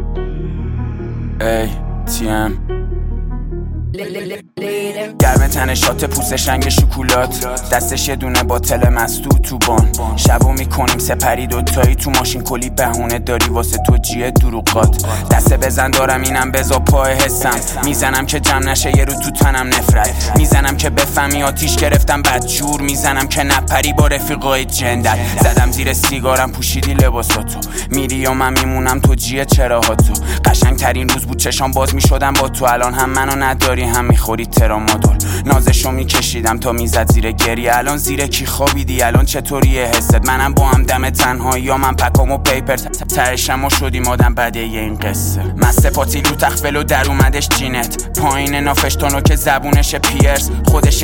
ATM گرم تن شات پوست شنگ شکولات، دستش یه دونه باتل مستو تو بان. شبو میکنیم سپری دوتایی تو ماشین، کلی بهونه داری واسه تو جیه دروغات. دسته بزن دارم اینم بزا پای حسم، میزنم که جمع نشه یه رو تو تنم نفرت، میزنم که بفهمی آتیش گرفتم بدجور، میزنم که نپری با رفیقای جندر. زدم زیر سیگارم پوشیدی لباساتو، میری و من میمونم تو جیه چراهاتو. قشنگ ترین روز بود چشام باز میشدم با تو، الان هم منو نداری هم میخوری ترامادول. نازشو میکشیدم تا میزد زیر گریه، الان زیر کی خوابیدی؟ الان چطوریه حست؟ منم با هم دم تنهایی یا من پکامو پیپر ترشم و شدیم آدم بده این قصه. مست پاتیلو تخفلو در اومدش جینت، پایین نافشتانو که زبونش پیرس، خودش یه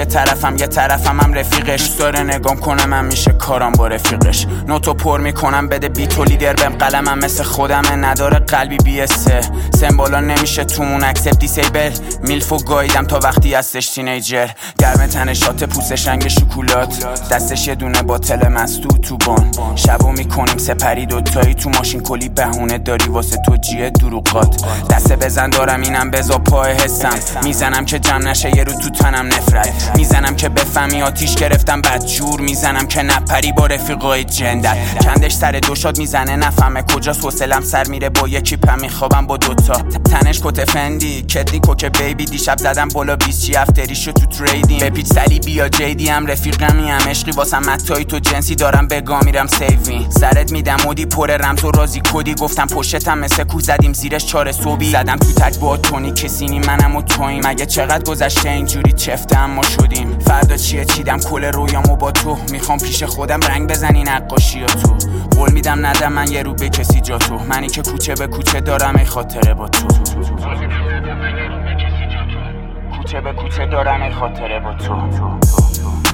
طرفم هم رفیقش. داره نگام کنه من میشه کارم با رفیقش. نوتو پر میکنم بده بیتو لیدر بهم، قلمم مثل خودمه نداره قلبی بیسه. سمبولا نمیشه تومون اکسپت دیسیبل، میلفو گاییدم تا وقتی هستش تینیجر. گرم تن شات پوست شنگ شکولات، دستش یه دونه باتل مستو تو بان. شبو میکنیم سپری دوتایی تو ماشین، کلی بهونه داری واسه تو جیه دروغات. دسته بزن دارم اینم بزا پای حسم، میزنم که جمع نشه یه رو تو تنم نفرت، میزنم که بفهمی آتیش گرفتم بدجور، میزنم که نپری با رفیقای جندر. کندش سر دوشاد میزنه نفهمه کجاست، حوصلم سر میره با یکی پم میخوابم با دوتا. تنش کت فندی کدنی کوکه بیبی، دیشب زدم بالا 20 افتریشو تو تریدینگ. به پیچ سلی بیا جیدی هم رفیقمی هم عشقی واسم متایی تو جنسی دارم بگا میرم سیوین. سرت میدم مودی پر رمز و رازی کدی، گفتم پشتم مثل کو زدیم زیرش 4 صبحی. زدم تو تک با تونی کسینی منم و توییم، مگه چقدر گذشته اینجوری چفته اما شدیم. فردا چیه چیدم کل رویامو با تو، میخوام پیش خودم رنگ بزنی نقاشی ها تو. قول میدم ندم من یه رو به کسی جا تو، منی که کوچه به کوچه دارم ای خاطره با تو. کوچه به کوچه دارم ای خاطره با تو.